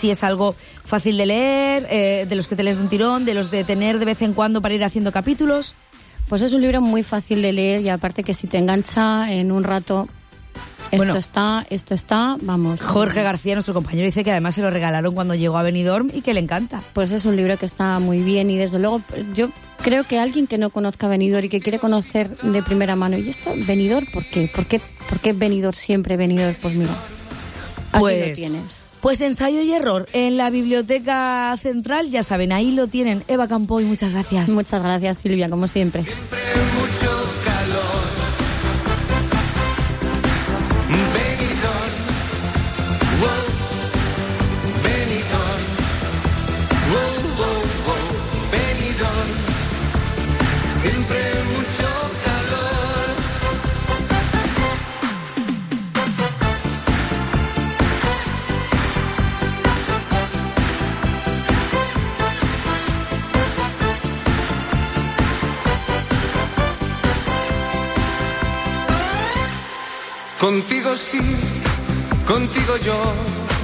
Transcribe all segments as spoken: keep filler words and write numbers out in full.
si es algo fácil de leer, eh, de los que te lees de un tirón, de los de tener de vez en cuando para ir haciendo capítulos. Pues es un libro muy fácil de leer y aparte que si te engancha en un rato, esto bueno, está, esto está, vamos. Jorge García, nuestro compañero, dice que además se lo regalaron cuando llegó a Benidorm y que le encanta. Pues es un libro que está muy bien y desde luego yo creo que alguien que no conozca Benidorm y que quiere conocer de primera mano, ¿y esto Benidorm por qué? ¿Por qué, por qué Benidorm siempre Benidorm? Pues mira, aquí pues, lo tienes. Pues ensayo y error en la Biblioteca Central, ya saben, ahí lo tienen. Eva Campoy, muchas gracias. Muchas gracias, Silvia, como siempre. Siempre mucho calor. Benidorm, wow, Benidorm, wow, wow, wow, Benidorm, siempre mucho calor. Contigo sí, contigo yo,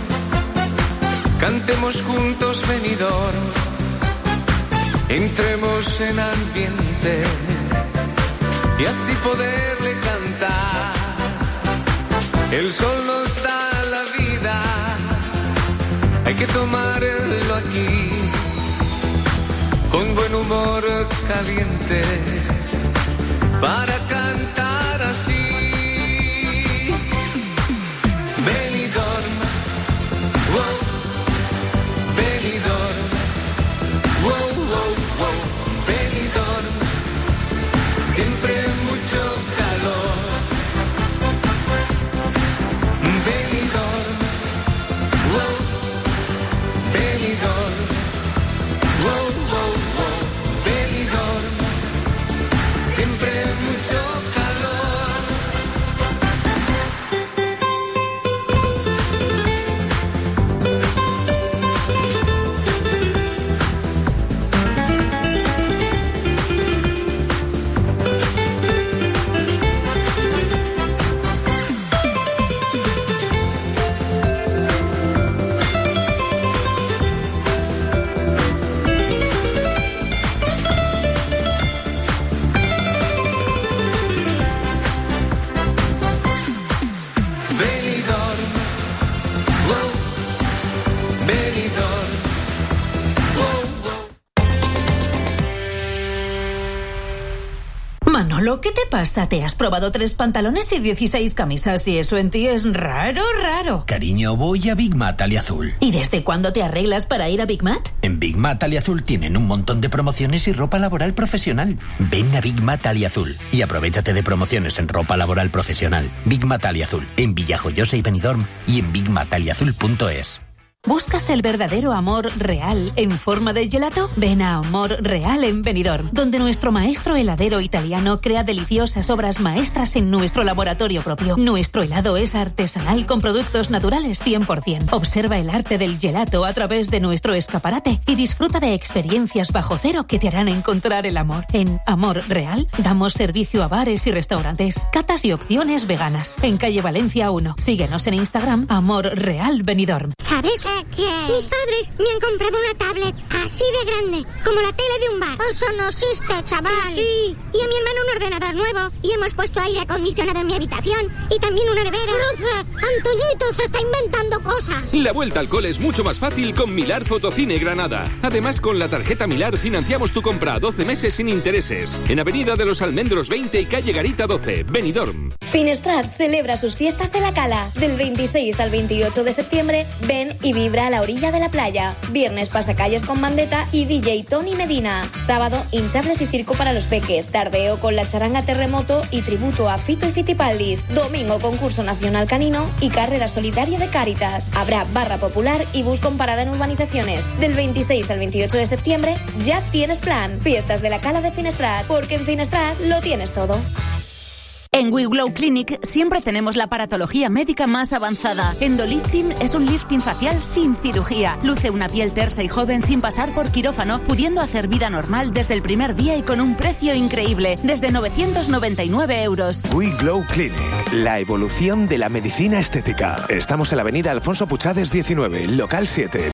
cantemos juntos Benidorm, entremos en ambiente y así poderle cantar. El sol nos da la vida, hay que tomarlo aquí, con buen humor caliente, para cantar así. Benidorm, wow, Benidorm, wow, wow, wow, Benidorm, siempre mucho calor. Benidorm, wow, Benidorm, wow, wow, wow, Benidorm, siempre mucho calor. Manolo, ¿qué te pasa? ¿Te has probado tres pantalones y dieciséis camisas y eso en ti es raro, raro? Cariño, voy a Big Mat Aliazul. ¿Y desde cuándo te arreglas para ir a Big Mat? En Big Mat Aliazul tienen un montón de promociones y ropa laboral profesional. Ven a Big Mat Aliazul y aprovéchate de promociones en ropa laboral profesional. Big Mat Aliazul, en Villajoyosa y Benidorm y en big mat aliazul punto es. ¿Buscas el verdadero amor real en forma de gelato? Ven a Amor Real en Benidorm, donde nuestro maestro heladero italiano crea deliciosas obras maestras en nuestro laboratorio propio. Nuestro helado es artesanal con productos naturales cien por ciento. Observa el arte del gelato a través de nuestro escaparate y disfruta de experiencias bajo cero que te harán encontrar el amor. En Amor Real damos servicio a bares y restaurantes, catas y opciones veganas. En calle Valencia uno. Síguenos en Instagram, Amor Real Benidorm. ¿Sabes qué? Mis padres me han comprado una tablet así de grande, como la tele de un bar. Eso no existe, chaval. Sí. Y a mi hermano un ordenador nuevo. Y hemos puesto aire acondicionado en mi habitación. Y también una nevera. ¡Profe! ¡Antoñito se está inventando cosas! La vuelta al cole es mucho más fácil con Milar Fotocine Granada. Además, con la tarjeta Milar financiamos tu compra a doce meses sin intereses. En Avenida de los Almendros veinte y Calle Garita doce, Benidorm. Finestrat celebra sus fiestas de la Cala. Del veintiséis al veintiocho de septiembre, ven y vibra a la orilla de la playa. Viernes pasacalles con Mandeta y D J Tony Medina. Sábado, hinchables y circo para los peques. Tardeo con la charanga Terremoto y tributo a Fito y Fitipaldis. Domingo, concurso nacional canino y carrera solidaria de Cáritas. Habrá barra popular y bus con parada en urbanizaciones. Del veintiséis al veintiocho de septiembre, ya tienes plan. Fiestas de la Cala de Finestrat, porque en Finestrat lo tienes todo. En We Glow Clinic siempre tenemos la aparatología médica más avanzada. Endolifting es un lifting facial sin cirugía. Luce una piel tersa y joven sin pasar por quirófano, pudiendo hacer vida normal desde el primer día y con un precio increíble, desde novecientos noventa y nueve euros. We Glow Clinic, la evolución de la medicina estética. Estamos en la avenida Alfonso Puchades diecinueve, local siete.